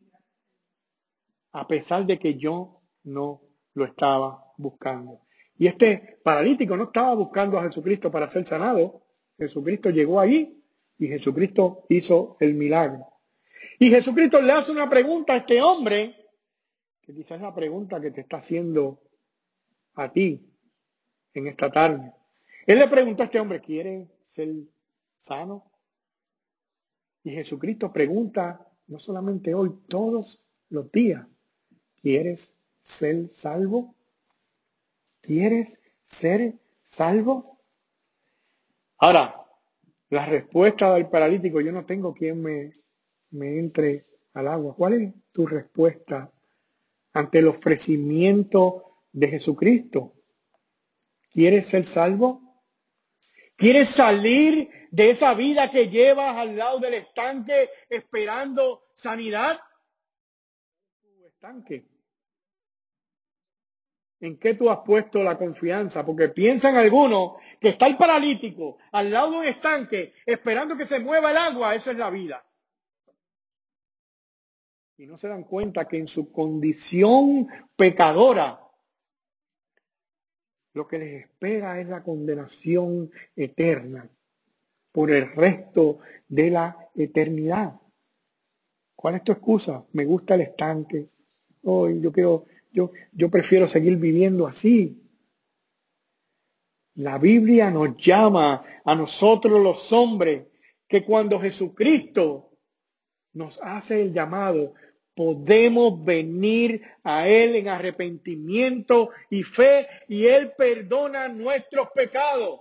a pesar de que yo no lo estaba buscando. Y este paralítico no estaba buscando a Jesucristo para ser sanado. Jesucristo llegó allí y Jesucristo hizo el milagro. Y Jesucristo le hace una pregunta a este hombre, que quizás es la pregunta que te está haciendo a ti en esta tarde. Él le preguntó a este hombre, ¿quiere ser sano? Y Jesucristo pregunta, no solamente hoy, todos los días, ¿quieres ser salvo? ¿Quieres ser salvo? Ahora, la respuesta del paralítico, yo no tengo quien me entre al agua. ¿Cuál es tu respuesta ante el ofrecimiento de Jesucristo? ¿Quieres ser salvo? ¿Quieres salir de esa vida que llevas al lado del estanque esperando sanidad? Tu estanque. ¿En qué tú has puesto la confianza? Porque piensan algunos que está el paralítico al lado de un estanque esperando que se mueva el agua, eso es la vida. Y no se dan cuenta que en su condición pecadora, lo que les espera es la condenación eterna por el resto de la eternidad. ¿Cuál es tu excusa? Me gusta el estanque. Hoy yo prefiero seguir viviendo así. La Biblia nos llama a nosotros los hombres que cuando Jesucristo nos hace el llamado, podemos venir a Él en arrepentimiento y fe y Él perdona nuestros pecados.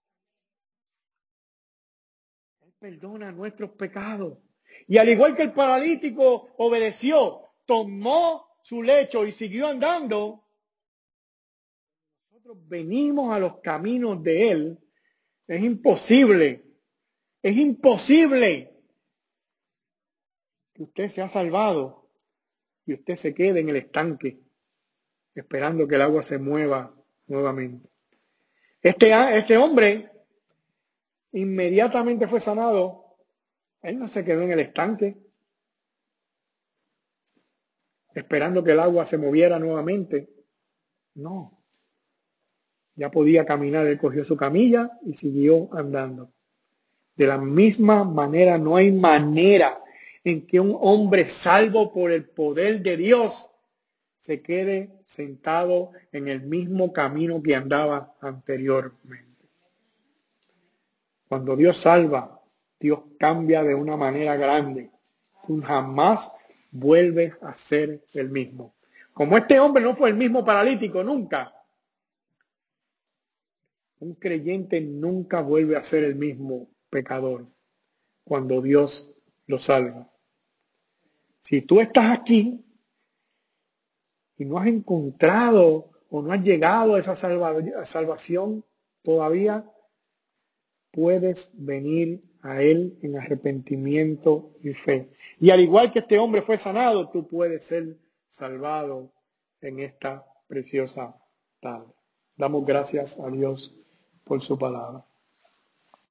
Él perdona nuestros pecados. Y al igual que el paralítico obedeció, tomó su lecho y siguió andando, nosotros venimos a los caminos de Él. Es imposible que usted sea salvado y usted se quede en el estanque esperando que el agua se mueva nuevamente. Este hombre inmediatamente fue sanado. Él no se quedó en el estanque esperando que el agua se moviera nuevamente. No, ya podía caminar. Él cogió su camilla y siguió andando. De la misma manera, no hay manera en que un hombre salvo por el poder de Dios se quede sentado en el mismo camino que andaba anteriormente. Cuando Dios salva, Dios cambia de una manera grande. Tú jamás vuelves a ser el mismo. Como este hombre no fue el mismo paralítico nunca, un creyente nunca vuelve a ser el mismo pecador cuando Dios lo salva. Si tú estás aquí y no has encontrado o no has llegado a esa salvación todavía, puedes venir a Él en arrepentimiento y fe. Y al igual que este hombre fue sanado, tú puedes ser salvado en esta preciosa tarde. Damos gracias a Dios por su palabra.